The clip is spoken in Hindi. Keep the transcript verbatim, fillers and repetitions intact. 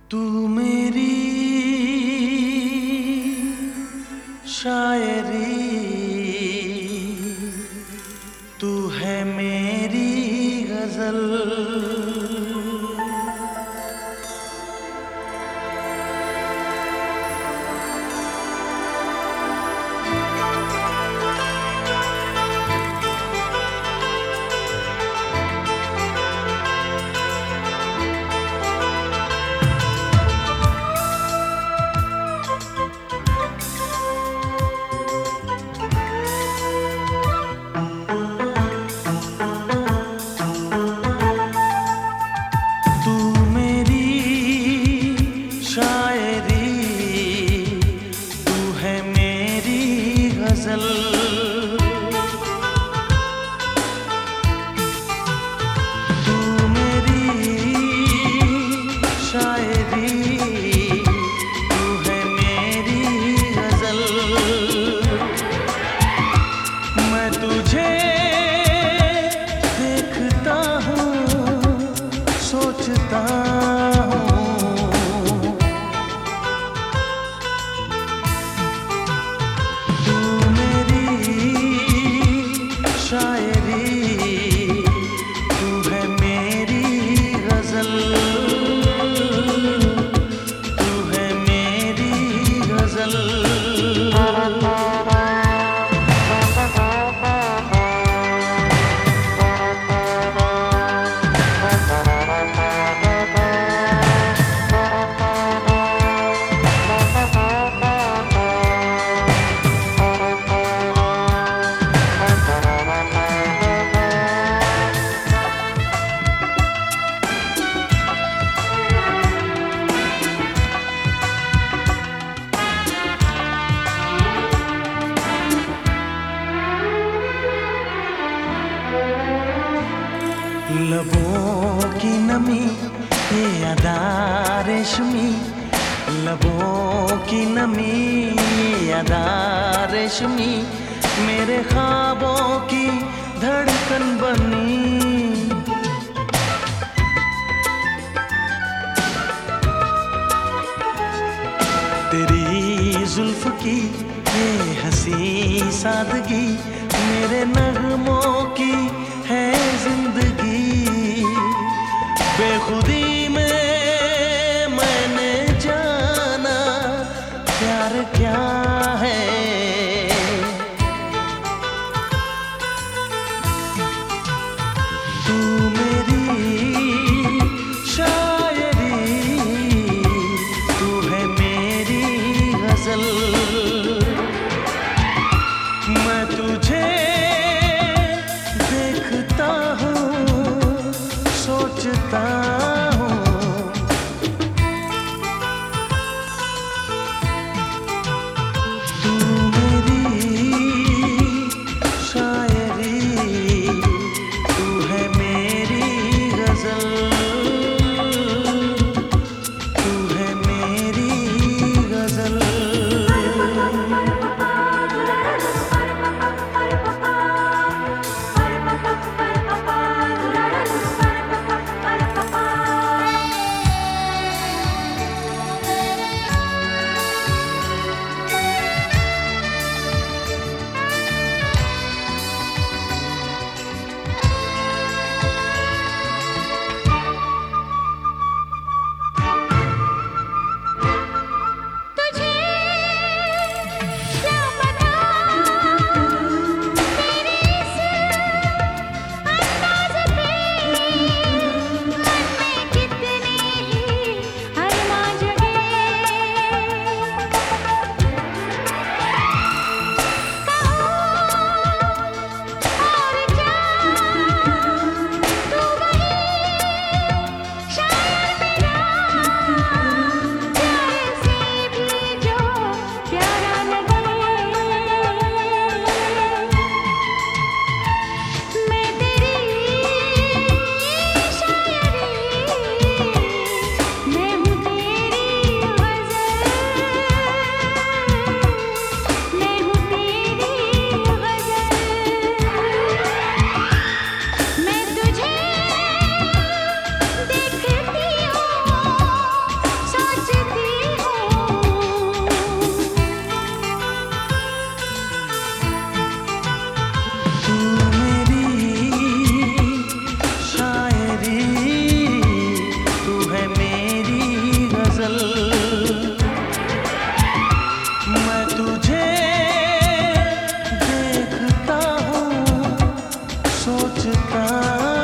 तू मेरी शायरी, तू है मेरी गजल। लबों की नमी ये अदा रेशमी, लबों की नमी ये अदा रेशमी, मेरे ख्वाबों की धड़कन बनी। तेरी जुल्फ की ये हंसी सादगी, मेरे नगमों की है जिंदगी। बेखुदी में मैंने जाना प्यार क्या है। तू मेरी शायरी, तू है मेरी गजल। मैं तुझे देखता हूँ, सोचता हूँ, तू मेरी शायरी, तू है मेरी गजल, तू है मेरी गजल। सोचता